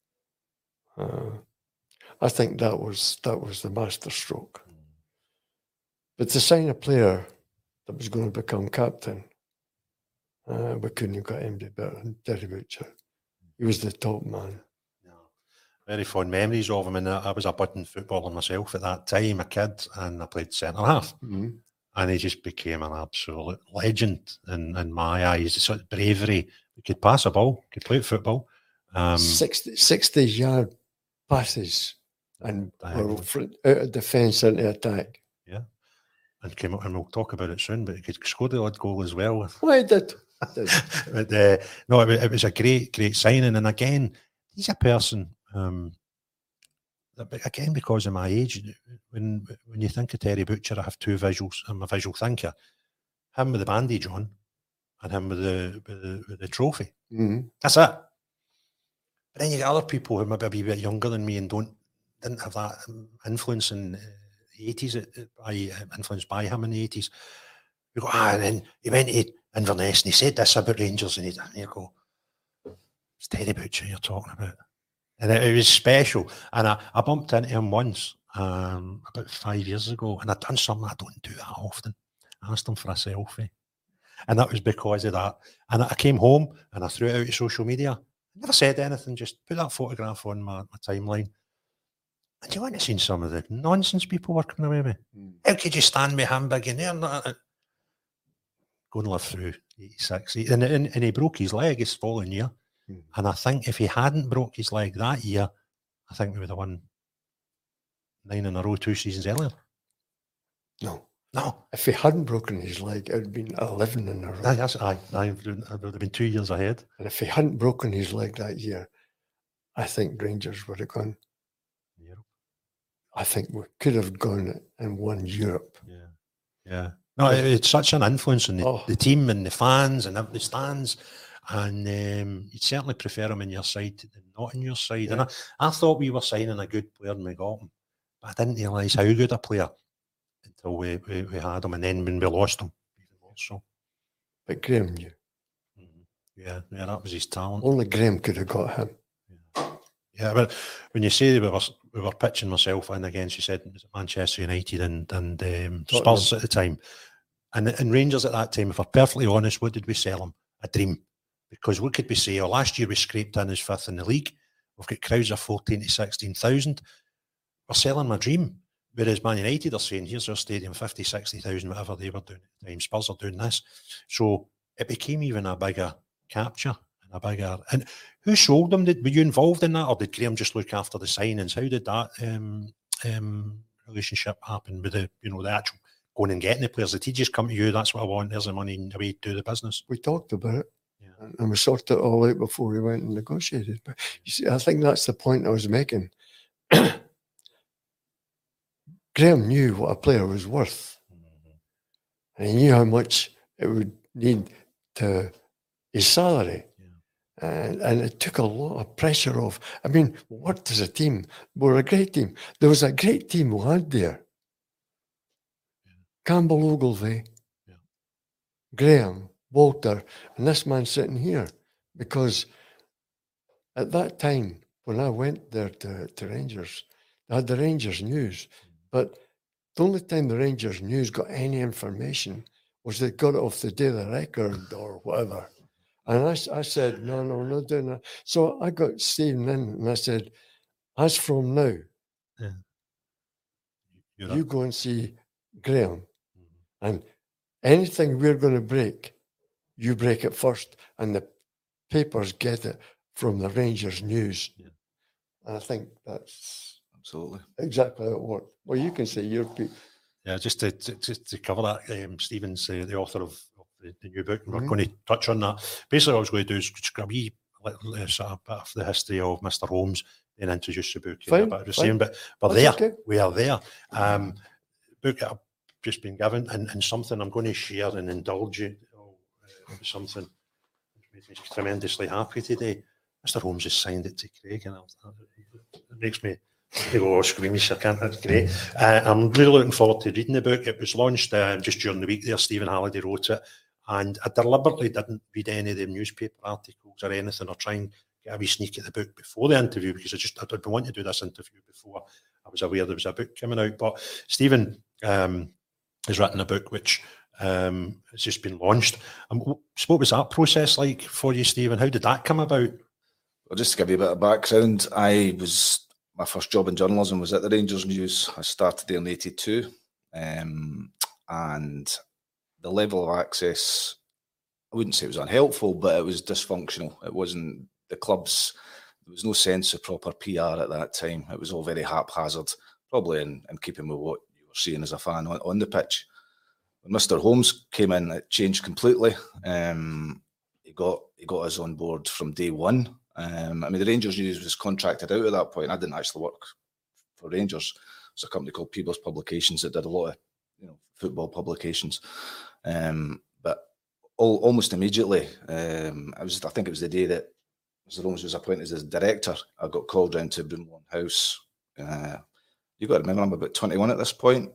I think that was the masterstroke. But to sign a player that was going to become captain, we couldn't have got anybody better than Terry Butcher. He was the top man. Yeah. Very fond memories of him, and I was a budding footballer myself at that time, a kid, and I played centre half. Mm-hmm. And he just became an absolute legend in my eyes. Such bravery. He could pass a ball, could play football. 60-yard passes and out of defence into attack. Yeah. And came up, and we'll talk about it soon, but he could score the odd goal as well. Well, he did. But, no, it was a great signing. And again, he's a person, again, because of my age, when you think of Terry Butcher, I have two visuals. I'm a visual thinker. Him with the bandage on and him with the trophy. Mm-hmm. That's it. But then you get other people who maybe a wee bit younger than me and didn't have that influence in the 80s, influenced by him in the 80s. We go, and then he went to Inverness and he said this about Rangers, and you go, it's Terry Butcher you're talking about. And it was special. And I bumped into him once, about 5 years ago, and I'd done something I don't do that often. I asked him for a selfie. And that was because of that. And I came home and I threw it out to social media. I never said anything, just put that photograph on my timeline. And you want to see some of the nonsense people were coming away with? How could you stand with him big in there? Go and live through 86. And he broke his leg his following year. And I think if he hadn't broke his leg that year, I think we would have won 9 in a row 2 seasons earlier. No. No. If he hadn't broken his leg, it would have been 11 in a row. I would have been 2 years ahead. And if he hadn't broken his leg that year, I think Rangers would have gone. Europe. I think we could have gone and won Europe. Yeah. No, it's such an influence on the team and the fans and the stands. And you'd certainly prefer him in your side than not in your side. Yeah. And I thought we were signing a good player and we got him. But I didn't realise how good a player until we had him. And then when we lost him, even more so. But Graham knew. Yeah, that was his talent. Only Graham could have got him. Yeah, but when you say we were pitching myself in against, you said it was Manchester United and Spurs at the time. And Rangers at that time, if we're perfectly honest, what did we sell him? A dream. Because what could we say? Last year we scraped in as fifth in the league. We've got crowds of 14 to 16,000. We're selling my dream. Whereas Man United are saying, here's our stadium, 50, 60,000, whatever they were doing at the time. Spurs are doing this. So it became even a bigger capture and a bigger... And who sold them? Were you involved in that? Or did Graham just look after the signings? How did that relationship happen with the actual going and getting the players? Did he just come to you, that's what I want, there's the money, and away to do the business? We talked about it. And we sorted it all out before we went and negotiated. But you see, I think that's the point I was making. Graham knew what a player was worth. And he knew how much it would need to his salary. And it took a lot of pressure off. I mean, we worked as a team. We were a great team. There was a great team we had there. Campbell Ogilvie, Graham, Walter, and this man sitting here. Because at that time, when I went there to Rangers, they had the Rangers News. But the only time the Rangers News got any information was they got it off the Daily Record or whatever. And I said, no, not doing that. So I got Stephen in and I said, as from now, you go and see Graham. And anything we're going to break, you break it first. And the papers get it from the Rangers News. And I think that's absolutely exactly how it worked. Well, you can say your people. Yeah, just to cover that, Stephen's the author of the new book, and we're going to touch on that. Basically, what I was going to do is a wee sort of bit of the history of Mr. Holmes, then introduce the book. Fine. But we're there. Okay. We are there. Book that I've just been given, and something I'm going to share and indulge you. Something which made me tremendously happy today. Mr. Holmes has signed it to Craig, and it makes me go squeamish. I can't. That's great. I'm really looking forward to reading the book. It was launched just during the week there. Stephen Halliday wrote it, and I deliberately didn't read any of the newspaper articles or anything, or try and get a wee sneak at the book before the interview, because I'd been wanting to do this interview before I was aware there was a book coming out. But Stephen has written a book which has just been launched. What was that process like for you, Stephen? How did that come about? Well, just to give you a bit of background, my first job in journalism was at the Rangers News. I started there in 1982, and the level of access, I wouldn't say it was unhelpful, but it was dysfunctional. It wasn't the clubs. There was no sense of proper PR at that time. It was all very haphazard, probably in keeping with what you were seeing as a fan on the pitch. When Mr. Holmes came in, it changed completely. He got us on board from day one. The Rangers News was contracted out at that point. I didn't actually work for Rangers. There's a company called Peebles Publications that did a lot of football publications. But almost immediately, I think it was the day that Mr. Holmes was appointed as director, I got called down to Broomlawn House. You've got to remember, I'm about 21 at this point.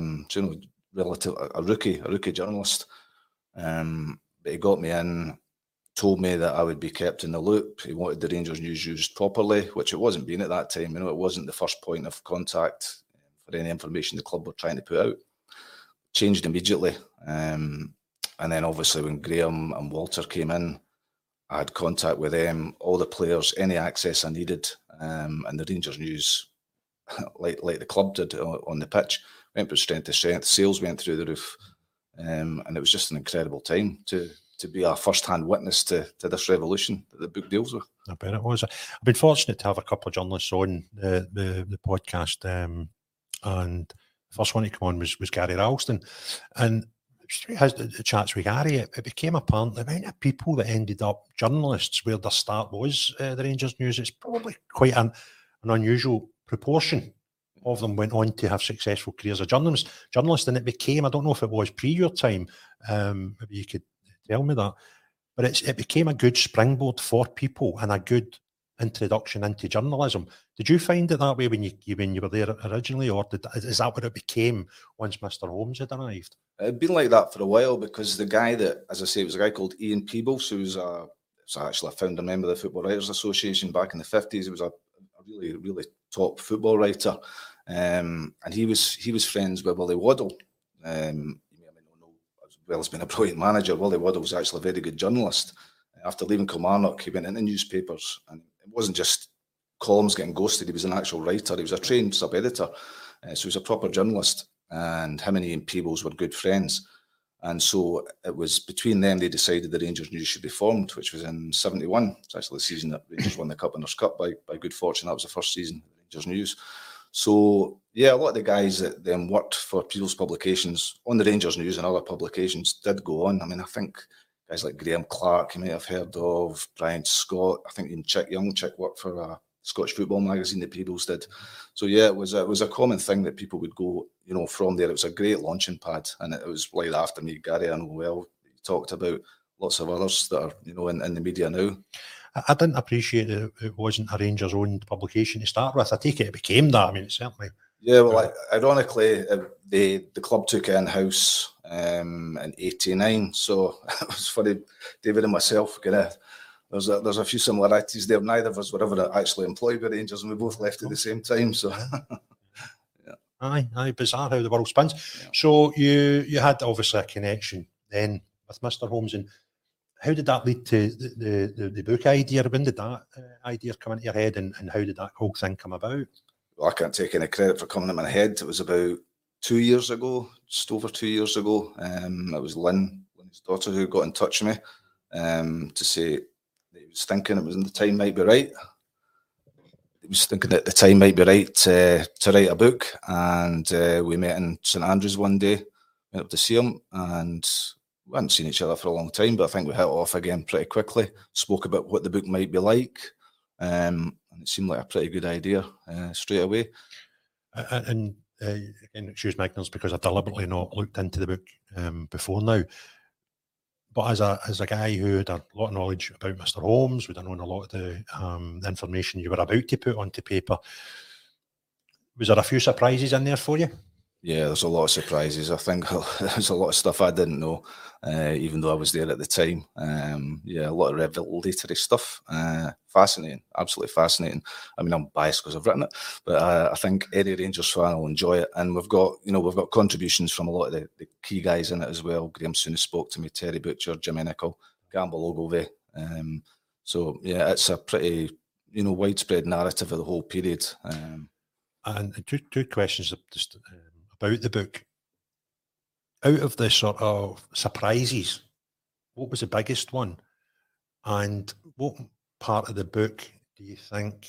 A rookie journalist. But he got me in, told me that I would be kept in the loop. He wanted the Rangers News used properly, which it wasn't being at that time. It wasn't the first point of contact for any information the club were trying to put out. Changed immediately. And then obviously when Graham and Walter came in, I had contact with them, all the players, any access I needed. And the Rangers News, like the club did on the pitch, went from strength to strength. Sales went through the roof. And it was just an incredible time to be a first-hand witness to this revolution that the book deals with. I bet it was. I've been fortunate to have a couple of journalists on the podcast, and The first one to come on was Gary Ralston. And has the chats with Gary, it became apparent the amount of people that ended up journalists where their start was the Rangers News. It's probably quite an unusual proportion of them went on to have successful careers as journalists, and it became, I don't know if it was pre your time, maybe you could tell me that, but it became a good springboard for people and a good introduction into journalism. Did you find it that way when you were there originally, or is that what it became once Mr. Holmes had arrived? It'd been like that for a while, because the guy that, as I say, it was a guy called Ian Peebles, who was actually a founder member of the Football Writers Association back in the 50s. He was a really, really top football writer, and he was friends with Willie Waddell. You may not know, as well as being a brilliant manager, Willie Waddell was actually a very good journalist. After leaving Kilmarnock, he went into newspapers, and it wasn't just columns getting ghosted. He was an actual writer. He was a trained sub-editor, so he was a proper journalist. And him and Ian Peebles were good friends. And so it was between them they decided the Rangers News should be formed, which was in 71. It's actually the season that Rangers won the Cup Winners' Cup by good fortune. That was the first season of Rangers News. So, yeah, a lot of the guys that then worked for Peebles Publications on the Rangers News and other publications did go on. I mean, I think guys like Graham Clark, you may have heard of, Brian Scott. I think even Young Chick worked for Scottish Football magazine that Peebles did. So yeah, it was a common thing that people would go, from there. It was a great launching pad, and it was right after me, Gary, I know well. He talked about lots of others that are, in the media now. I didn't appreciate that it wasn't a Rangers owned publication to start with. I take it became that. I mean, it certainly. Yeah, well, ironically, the club took it in house in '89. So it was funny, David and myself There's a few similarities there. Neither of us were ever actually employed by Rangers, and we both left at the same time. So, yeah. Aye, bizarre how the world spins. Yeah. So you had obviously a connection then with Mr. Holmes, and how did that lead to the book idea? When did that idea come into your head, and how did that whole thing come about? Well, I can't take any credit for coming in my head. It was about 2 years ago, just over 2 years ago. It was Lynn's daughter, who got in touch with me to say. He was thinking the time might be right. He was thinking that the time might be right to write a book, and we met in St Andrews one day, went up to see him, and we hadn't seen each other for a long time, but I think we hit it off again pretty quickly, spoke about what the book might be like, and it seemed like a pretty good idea straight away. And again, excuse my ignorance, because I've deliberately not looked into the book before now. But as a guy who had a lot of knowledge about Mr. Holmes, would have known a lot of the information you were about to put onto paper, was there a few surprises in there for you? Yeah, there's a lot of surprises. I think there's a lot of stuff I didn't know, even though I was there at the time. A lot of revelatory stuff. Fascinating, absolutely fascinating. I mean, I'm biased because I've written it, but I think any Rangers fan will enjoy it. And we've got contributions from a lot of the key guys in it as well. Graham Souness spoke to me, Terry Butcher, Jimmy Nicholl, Gamble Ogilvie. So yeah, it's a pretty widespread narrative of the whole period. And two questions just about the book. Out of the sort of surprises, what was the biggest one? And what part of the book do you think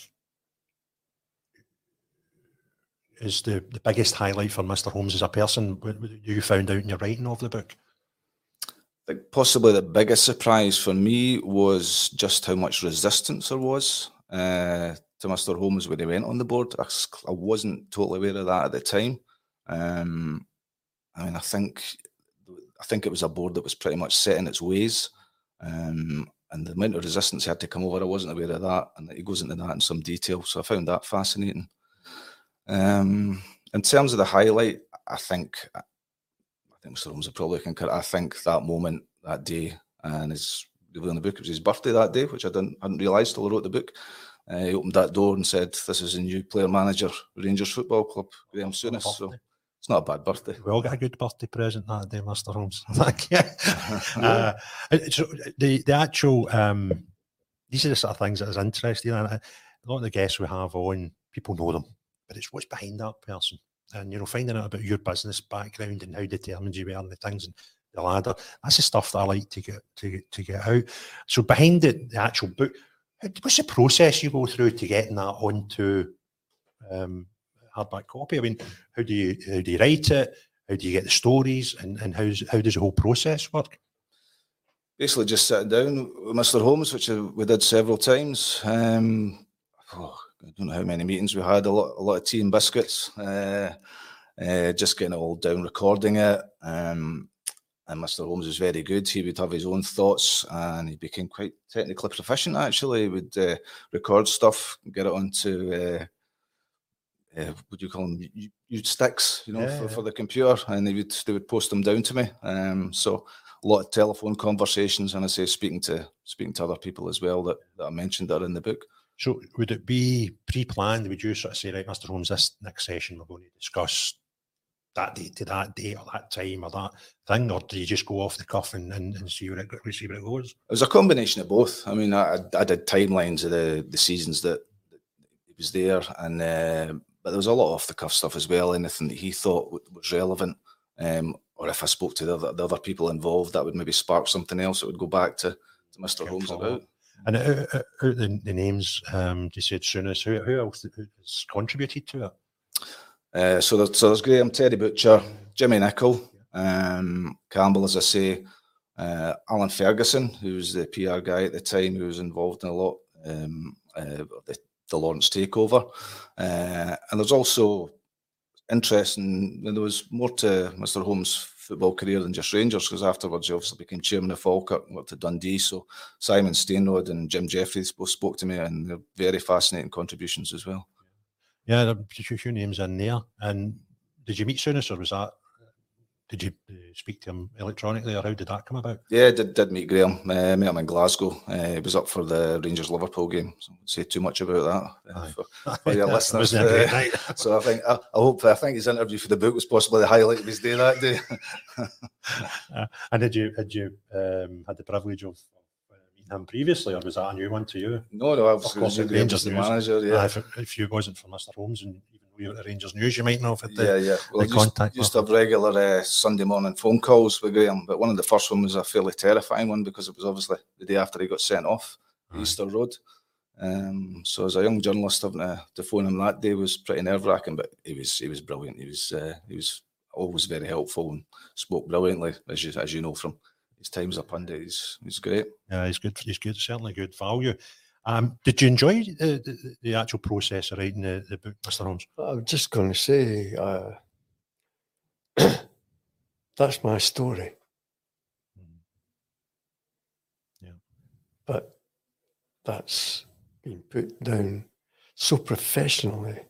is the biggest highlight for Mr. Holmes as a person you found out in your writing of the book? I think possibly the biggest surprise for me was just how much resistance there was to Mr. Holmes when he went on the board. I wasn't totally aware of that at the time. I mean, I think it was a board that was pretty much set in its ways, and the amount of resistance he had to come over, I wasn't aware of that, and he goes into that in some detail. So I found that fascinating. In terms of the highlight, I think Mr. Holmes would probably concur. I think that moment, that day, and his revealing the book, it was his birthday that day, which I hadn't realised till I wrote the book. He opened that door and said, "This is a new player manager, Rangers Football Club, Graham Souness." So it's not a bad birthday. We all got a good birthday present that day, Mr. Holmes. So the actual, these are the sort of things that is interesting. And a lot of the guests we have on, people know them, but it's what's behind that person. And, finding out about your business background and how determined you were and the things and the ladder, that's the stuff that I like to get out. So behind the actual book, what's the process you go through to getting that onto hardback copy? I mean, how do you write it? How do you get the stories? And how does the whole process work? Basically, just sitting down with Mr. Holmes, which we did several times. I don't know how many meetings we had. A lot of tea and biscuits. Just getting it all down, recording it. And Mr. Holmes was very good. He would have his own thoughts, and he became quite technically proficient. Actually, he would record stuff, get it onto what do you call them? sticks, for the computer, and they would post them down to me. So a lot of telephone conversations, and I say speaking to other people as well that I mentioned that are in the book. So would it be pre-planned? Would you sort of say, right, Mr. Holmes, this next session we're going to discuss that date to that date or that time or that thing, or do you just go off the cuff and see where it goes? It was a combination of both. I mean, I did timelines of the seasons that he was there, and but there was a lot of off the cuff stuff as well. Anything that he thought was relevant, or if I spoke to the other people involved, that would maybe spark something else that would go back to Mr. Holmes about. And out the names, you said Souness. Who else has contributed to it? So there's Graham, Terry Butcher, Jimmy Nichol, Campbell, as I say, Alan Ferguson, who was the PR guy at the time, who was involved in a lot of the Lawrence takeover. And there's also interesting, there was more to Mr. Holmes' football career than just Rangers, because afterwards he obviously became chairman of Falkirk and worked at Dundee. So Simon Stainrod and Jim Jeffries both spoke to me, and they're very fascinating contributions as well. Yeah, there are a few names in there. And did you meet Souness, or did you speak to him electronically, or how did that come about? Yeah, did meet Graham. Met him in Glasgow. He was up for the Rangers-Liverpool game. So I won't say too much about that for your listeners. So I think his interview for the book was possibly the highlight of his day that day. And had you had the privilege of meeting him previously, or was that a new one to you? No, I was Rangers the manager. Yeah, if you wasn't for Mr. Holmes and you were at Rangers News, you might know if it Well, I used to have regular Sunday morning phone calls with Graham, but one of the first one was a fairly terrifying one, because it was obviously the day after he got sent off Easter Road. So as a young journalist, having to phone him that day was pretty nerve-wracking, but he was brilliant. He was always very helpful and spoke brilliantly, as you know from his time as a pundit. He's great. Yeah, he's good. He's good. Certainly good value. Did you enjoy the actual process of writing the book, Mr. Holmes? I was just going to say, that's my story. Yeah. But that's been put down so professionally.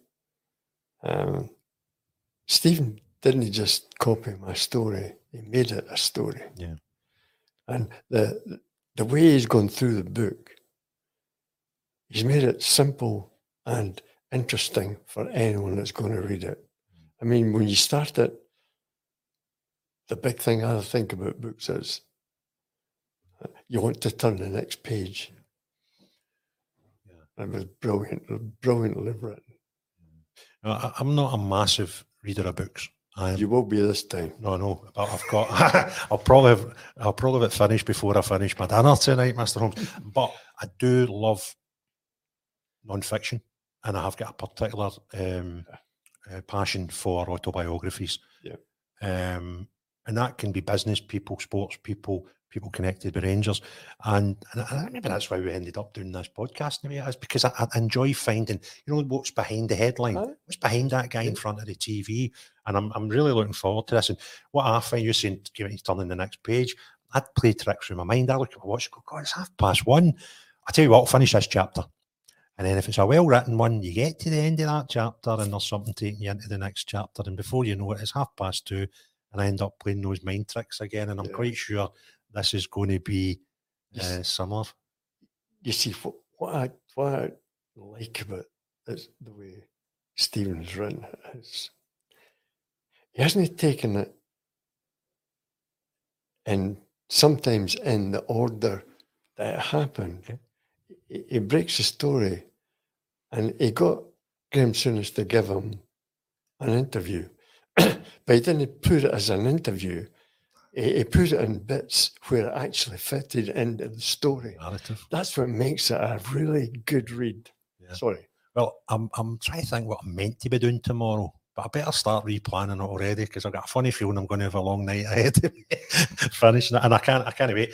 Stephen didn't just copy my story, he made it a story. Yeah. And the way he's gone through the book, he's made it simple and interesting for anyone that's going to read it. I mean, when you start it, the big thing I think about books is you want to turn the next page. Yeah. It was brilliantly written. No, I'm not a massive reader of books. You will be this time. No, but I've got. I'll probably have it finished before I finish my dinner tonight, Mr. Holmes. But I do love non-fiction, and I have got a particular passion for autobiographies. Yeah. And that can be business people, sports people connected with Rangers, and maybe that's why we ended up doing this podcast. Maybe it's because I enjoy finding, what's behind the headline, what's behind that guy in front of the TV, and I'm really looking forward to this. And what I find, you're saying, turning the next page, I'd play tricks through my mind. I look at my watch, go, God, it's 1:30. I tell you what, I'll finish this chapter. And then if it's a well-written one, you get to the end of that chapter and there's something taking you into the next chapter. And before you know it, it's 2:30 and I end up playing those mind tricks again. And I'm quite sure this is going to be summer. You see, what I like about it, the way Stephen's written it, is he hasn't taken it and sometimes in the order that it happened. Okay. He breaks the story, and he got Graham Souness to give him an interview, but he didn't put it as an interview. He put it in bits where it actually fitted into the story. Narrative. That's what makes it a really good read. Yeah. Sorry. Well, I'm trying to think what I'm meant to be doing tomorrow, but I better start replanning it already because I've got a funny feeling I'm going to have a long night ahead of me finishing it, and I can't wait.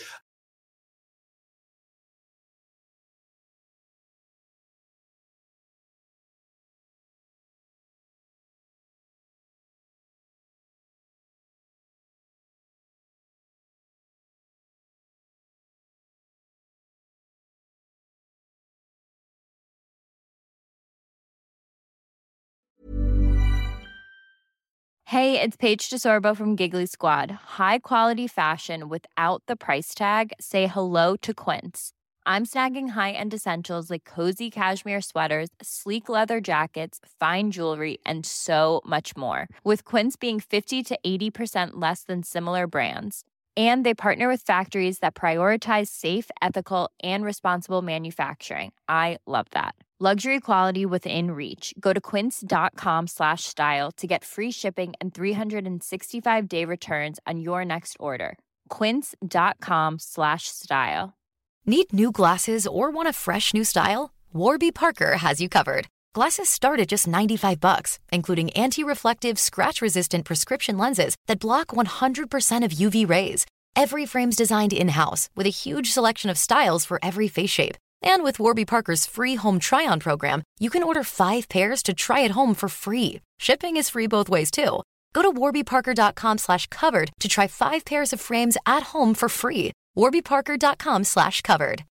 Hey, it's Paige DeSorbo from Giggly Squad. High quality fashion without the price tag. Say hello to Quince. I'm snagging high-end essentials like cozy cashmere sweaters, sleek leather jackets, fine jewelry, and so much more. With Quince being 50 to 80% less than similar brands. And they partner with factories that prioritize safe, ethical, and responsible manufacturing. I love that. Luxury quality within reach. Go to quince.com/style to get free shipping and 365-day returns on your next order. Quince.com/style. Need new glasses or want a fresh new style? Warby Parker has you covered. Glasses start at just $95, including anti-reflective, scratch-resistant prescription lenses that block 100% of UV rays. Every frame's designed in-house with a huge selection of styles for every face shape. And with Warby Parker's free home try-on program, you can order 5 pairs to try at home for free. Shipping is free both ways, too. Go to warbyparker.com/covered to try 5 pairs of frames at home for free. warbyparker.com/covered.